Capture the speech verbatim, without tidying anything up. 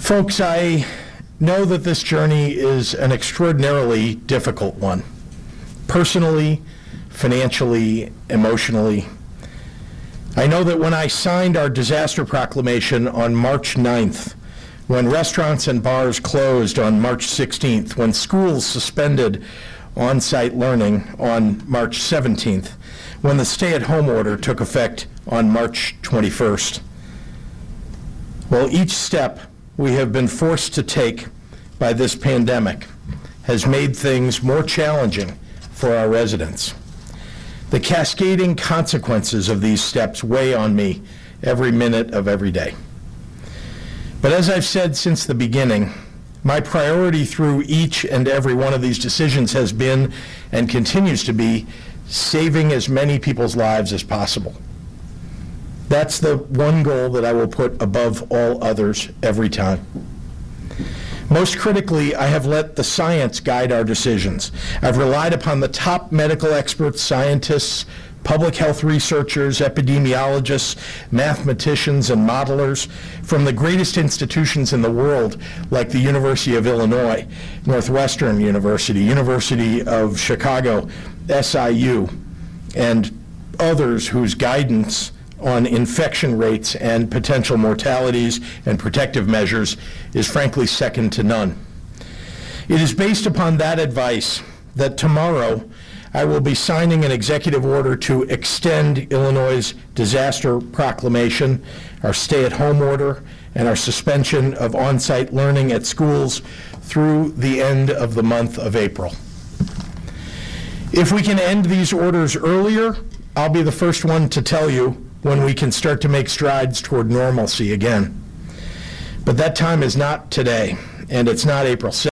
Folks, I know that this journey is an extraordinarily difficult one, personally, financially, emotionally. I know that when I signed our disaster proclamation on March ninth, when restaurants and bars closed on March sixteenth, when schools suspended on-site learning on March seventeenth, when the stay-at-home order took effect on March twenty-first. Well, each step we have been forced to take by this pandemic has made things more challenging for our residents. The cascading consequences of these steps weigh on me every minute of every day. But as I've said since the beginning, my priority through each and every one of these decisions has been and continues to be saving as many people's lives as possible. That's the one goal that I will put above all others every time. Most critically, I have let the science guide our decisions. I've relied upon the top medical experts, scientists, public health researchers, epidemiologists, mathematicians, and modelers from the greatest institutions in the world, like the University of Illinois, Northwestern University, University of Chicago, S I U, and others whose guidance on infection rates and potential mortalities and protective measures is frankly second to none. It is based upon that advice that tomorrow I will be signing an executive order to extend Illinois' disaster proclamation, our stay-at-home order, and our suspension of on-site learning at schools through the end of the month of April. If we can end these orders earlier, I'll be the first one to tell you when we can start to make strides toward normalcy again. But that time is not today, and it's not April seventh.